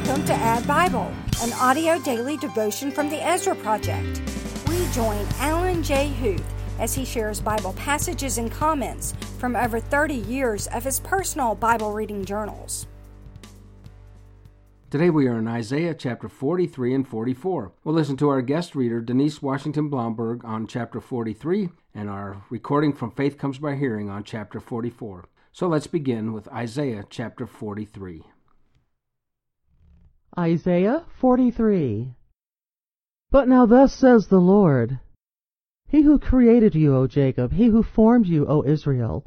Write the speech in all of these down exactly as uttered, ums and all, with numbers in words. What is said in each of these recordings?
Welcome to Add Bible, an audio daily devotion from the Ezra Project. We join Alan J. Huth as he shares Bible passages and comments from over thirty years of his personal Bible reading journals. Today we are in Isaiah chapter forty-three and forty-four. We'll listen to our guest reader, Denise Washington Blomberg, on chapter forty-three, and our recording from Faith Comes by Hearing on chapter forty-four. So let's begin with Isaiah chapter forty-three. Isaiah forty-three. But now thus says the Lord, He who created you, O Jacob, He who formed you, O Israel.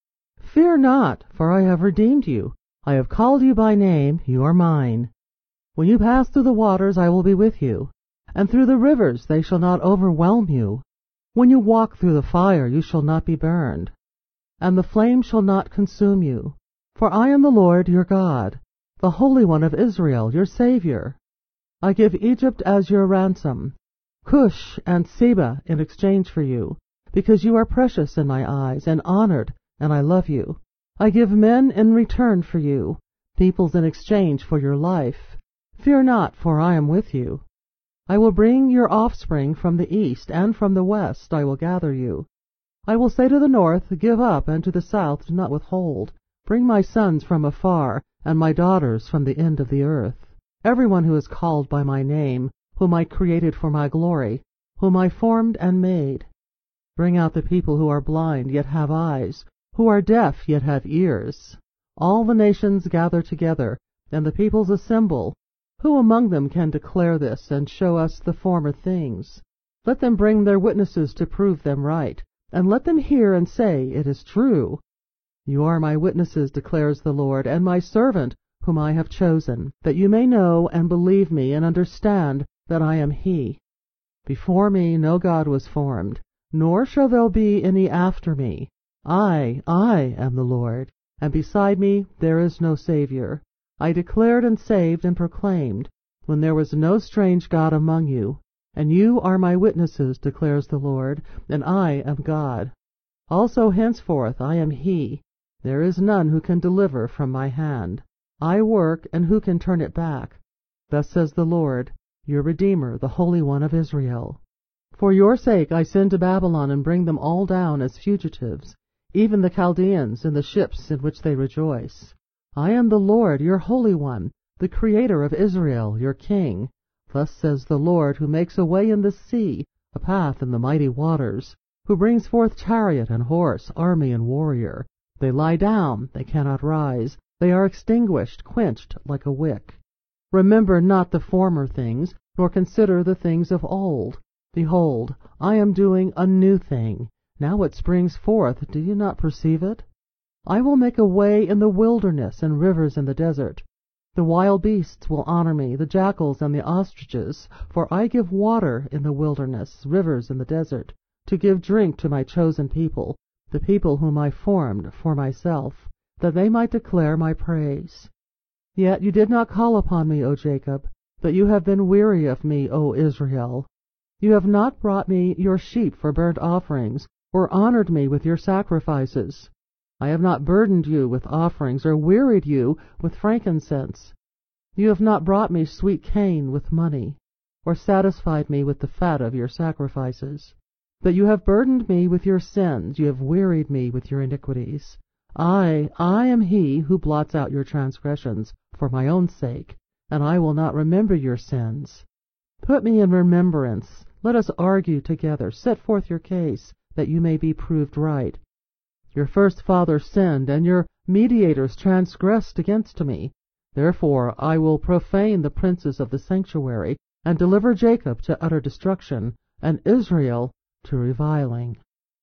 Fear not, for I have redeemed you. I have called you by name, you are mine. When you pass through the waters, I will be with you, and through the rivers they shall not overwhelm you. When you walk through the fire, you shall not be burned, and the flame shall not consume you. For I am the Lord your God, the Holy One of Israel, your Savior. I give Egypt as your ransom, Cush and Seba in exchange for you, because you are precious in my eyes, and honored, and I love you. I give men in return for you, peoples in exchange for your life. Fear not, for I am with you. I will bring your offspring from the east, and from the west I will gather you. I will say to the north, Give up, and to the south, Do not withhold. Bring my sons from afar, and my daughters from the end of the earth. Everyone who is called by my name, whom I created for my glory, whom I formed and made. Bring out the people who are blind, yet have eyes, who are deaf, yet have ears. All the nations gather together, and the peoples assemble. Who among them can declare this, and show us the former things? Let them bring their witnesses to prove them right, and let them hear and say, It is true. You are my witnesses, declares the Lord, and my servant, whom I have chosen, that you may know and believe me, and understand that I am He. Before me no God was formed, nor shall there be any after me. I, I am the Lord, and beside me there is no Savior. I declared and saved and proclaimed, when there was no strange God among you. And you are my witnesses, declares the Lord, and I am God. Also henceforth I am He. There is none who can deliver from my hand. I work, and who can turn it back? Thus says the Lord, your Redeemer, the Holy One of Israel. For your sake I send to Babylon, and bring them all down as fugitives, even the Chaldeans and the ships in which they rejoice. I am the Lord, your Holy One, the Creator of Israel, your King. Thus says the Lord, who makes a way in the sea, a path in the mighty waters, who brings forth chariot and horse, army and warrior. They lie down, they cannot rise, they are extinguished, quenched like a wick. Remember not the former things, nor consider the things of old. Behold, I am doing a new thing. Now it springs forth, do you not perceive it? I will make a way in the wilderness and rivers in the desert. The wild beasts will honor me, the jackals and the ostriches, for I give water in the wilderness, rivers in the desert, to give drink to my chosen people, the people whom I formed for myself, that they might declare my praise. Yet you did not call upon me, O Jacob, but you have been weary of me, O Israel. You have not brought me your sheep for burnt offerings, or honored me with your sacrifices. I have not burdened you with offerings, or wearied you with frankincense. You have not brought me sweet cane with money, or satisfied me with the fat of your sacrifices. But you have burdened me with your sins, you have wearied me with your iniquities. I, I am He who blots out your transgressions for my own sake, and I will not remember your sins. Put me in remembrance, let us argue together, set forth your case, that you may be proved right. Your first father sinned, and your mediators transgressed against me. Therefore I will profane the princes of the sanctuary, and deliver Jacob to utter destruction, and Israel to reviling.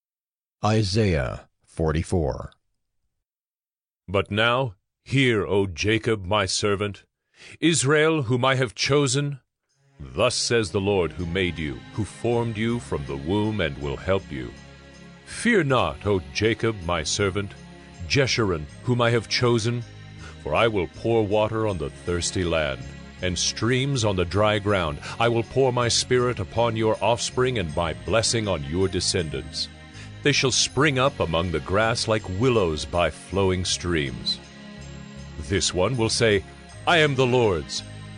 Isaiah forty-four. But now, hear, O Jacob, my servant, Israel, whom I have chosen. Thus says the Lord, who made you, who formed you from the womb, and will help you. Fear not, O Jacob, my servant, Jeshurun, whom I have chosen, for I will pour water on the thirsty land, and streams on the dry ground. I will pour my Spirit upon your offspring, and my blessing on your descendants. They shall spring up among the grass like willows by flowing streams. This one will say, I am the Lord's.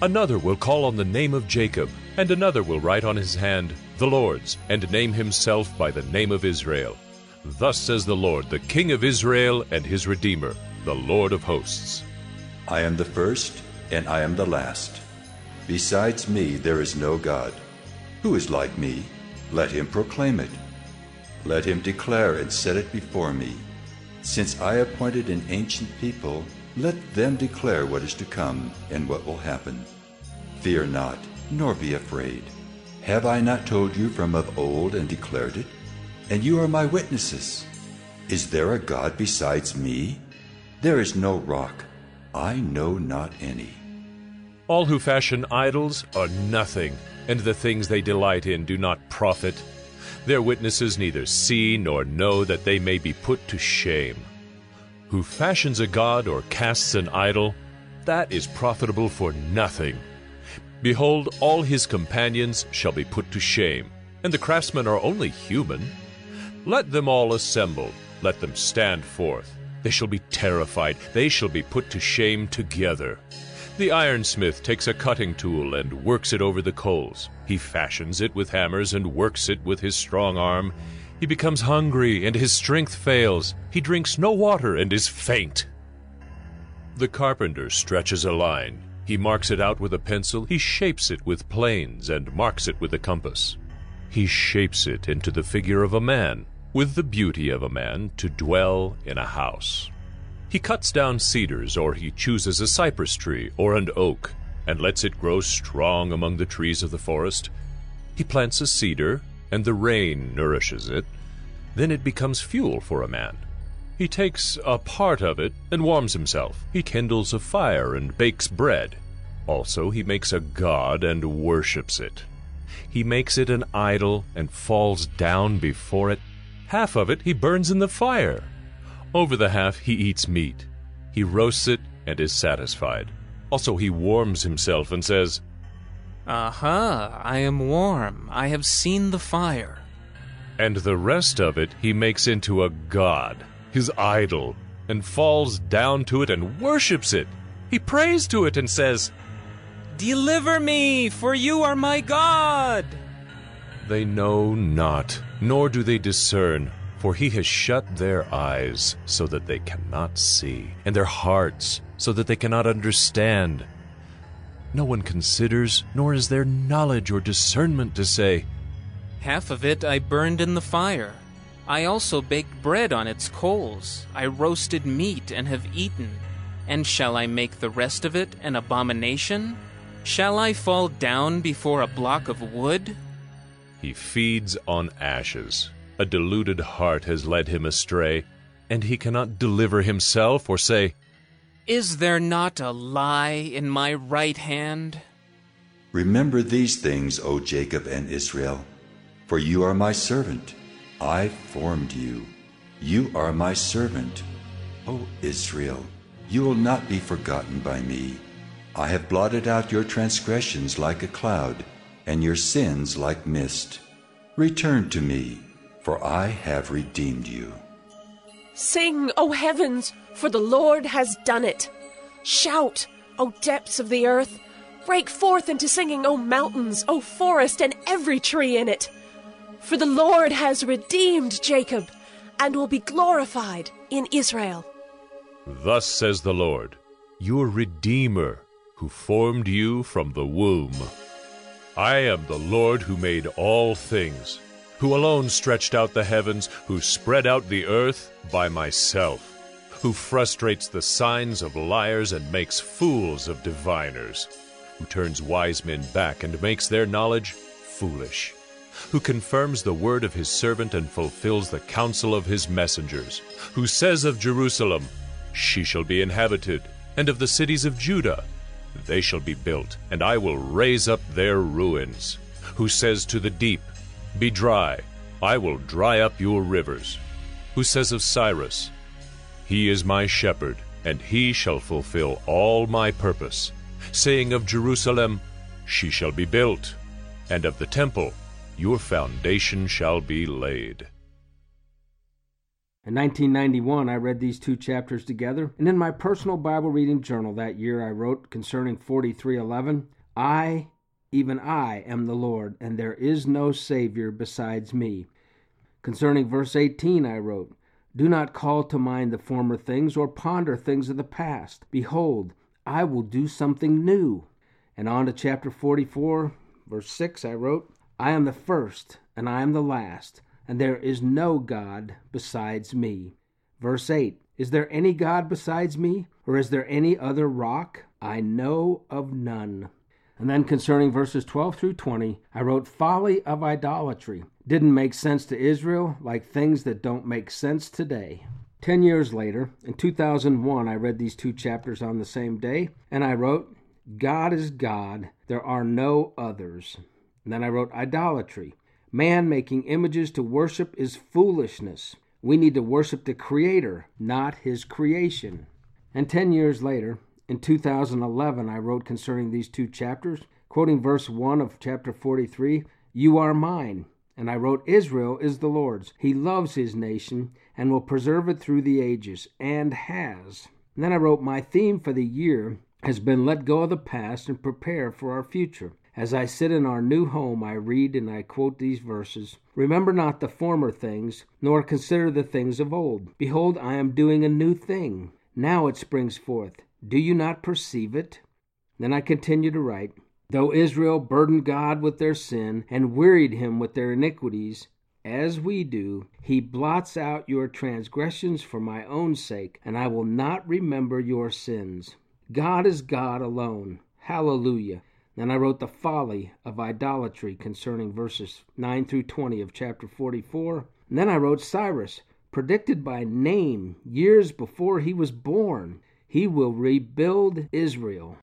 Another will call on the name of Jacob, and another will write on his hand, the Lord's, and name himself by the name of Israel. Thus says the Lord, the King of Israel and his Redeemer, the Lord of hosts. I am the first, and I am the last. Besides me there is no God. Who is like me? Let him proclaim it. Let him declare and set it before me. Since I appointed an ancient people, let them declare what is to come and what will happen. Fear not, nor be afraid. Have I not told you from of old and declared it? And you are my witnesses. Is there a God besides me? There is no rock. I know not any. All who fashion idols are nothing, and the things they delight in do not profit. Their witnesses neither see nor know that they may be put to shame. Who fashions a god or casts an idol, that is profitable for nothing. Behold, all his companions shall be put to shame, and the craftsmen are only human. Let them all assemble, let them stand forth. They shall be terrified, they shall be put to shame together. The ironsmith takes a cutting tool and works it over the coals. He fashions it with hammers and works it with his strong arm. He becomes hungry, and his strength fails. He drinks no water and is faint. The carpenter stretches a line. He marks it out with a pencil. He shapes it with planes and marks it with a compass. He shapes it into the figure of a man, with the beauty of a man, to dwell in a house. He cuts down cedars, or he chooses a cypress tree or an oak, and lets it grow strong among the trees of the forest. He plants a cedar, and the rain nourishes it. Then it becomes fuel for a man. He takes a part of it and warms himself. He kindles a fire and bakes bread. Also he makes a god and worships it. He makes it an idol and falls down before it. Half of it he burns in the fire. Over the half he eats meat. He roasts it and is satisfied. Also he warms himself and says, Aha, I am warm. I have seen the fire. And the rest of it he makes into a god, his idol, and falls down to it and worships it. He prays to it and says, Deliver me, for you are my God. They know not, nor do they discern, for he has shut their eyes so that they cannot see, and their hearts so that they cannot understand. No one considers, nor is there knowledge or discernment to say, Half of it I burned in the fire. I also baked bread on its coals. I roasted meat and have eaten. And shall I make the rest of it an abomination? Shall I fall down before a block of wood? He feeds on ashes. A deluded heart has led him astray, and he cannot deliver himself or say, Is there not a lie in my right hand? Remember these things, O Jacob and Israel, for you are my servant. I formed you. You are my servant. O Israel, you will not be forgotten by me. I have blotted out your transgressions like a cloud, and your sins like mist. Return to me, for I have redeemed you. Sing, O heavens, for the Lord has done it. Shout, O depths of the earth. Break forth into singing, O mountains, O forest, and every tree in it. For the Lord has redeemed Jacob, and will be glorified in Israel. Thus says the Lord, your Redeemer, who formed you from the womb. I am the Lord who made all things, who alone stretched out the heavens, who spread out the earth by myself, who frustrates the signs of liars and makes fools of diviners, who turns wise men back and makes their knowledge foolish, who confirms the word of his servant and fulfills the counsel of his messengers, who says of Jerusalem, she shall be inhabited, and of the cities of Judah, they shall be built, and I will raise up their ruins, who says to the deep, be dry, I will dry up your rivers, who says of Cyrus, he is my shepherd, and he shall fulfill all my purpose, saying of Jerusalem, she shall be built, and of the temple, your foundation shall be laid. In nineteen ninety-one, I read these two chapters together, and in my personal Bible reading journal that year, I wrote concerning forty-three eleven, I, even I, am the Lord, and there is no Savior besides me. Concerning verse eighteen, I wrote, Do not call to mind the former things or ponder things of the past. Behold, I will do something new. And on to chapter forty-four, verse six, I wrote, I am the first, and I am the last, and there is no God besides me. Verse eight, Is there any God besides me, or is there any other rock? I know of none. And then concerning verses twelve through twenty, I wrote, Folly of idolatry. Didn't make sense to Israel, like things that don't make sense today. Ten years later, in two thousand one, I read these two chapters on the same day, and I wrote, God is God, there are no others. And then I wrote, Idolatry. Man making images to worship is foolishness. We need to worship the Creator, not His creation. And ten years later, in two thousand eleven, I wrote concerning these two chapters, quoting verse one of chapter forty-three, You are mine. And I wrote, Israel is the Lord's. He loves His nation and will preserve it through the ages, and has. And then I wrote, My theme for the year has been let go of the past and prepare for our future. As I sit in our new home, I read and I quote these verses. Remember not the former things, nor consider the things of old. Behold, I am doing a new thing. Now it springs forth. Do you not perceive it? Then I continue to write, Though Israel burdened God with their sin and wearied Him with their iniquities, as we do, He blots out your transgressions for my own sake, and I will not remember your sins. God is God alone. Hallelujah. Then I wrote the folly of idolatry concerning verses nine through twenty of chapter forty-four. And then I wrote Cyrus, predicted by name years before he was born. He will rebuild Israel.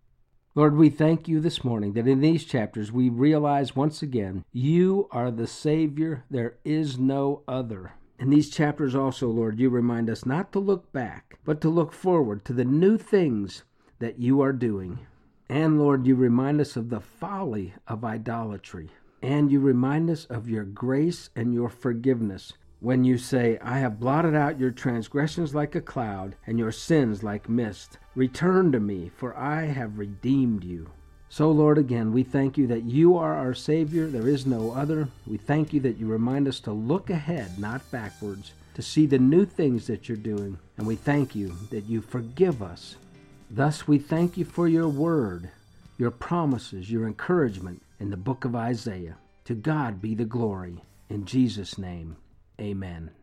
Lord, we thank you this morning that in these chapters we realize once again, you are the Savior. There is no other. In these chapters also, Lord, you remind us not to look back, but to look forward to the new things that you are doing. And Lord, you remind us of the folly of idolatry. And you remind us of your grace and your forgiveness when you say, I have blotted out your transgressions like a cloud and your sins like mist. Return to me, for I have redeemed you. So, Lord, again, we thank you that you are our Savior. There is no other. We thank you that you remind us to look ahead, not backwards, to see the new things that you're doing. And we thank you that you forgive us. Thus, we thank you for your word, your promises, your encouragement in the book of Isaiah. To God be the glory. In Jesus' name, amen.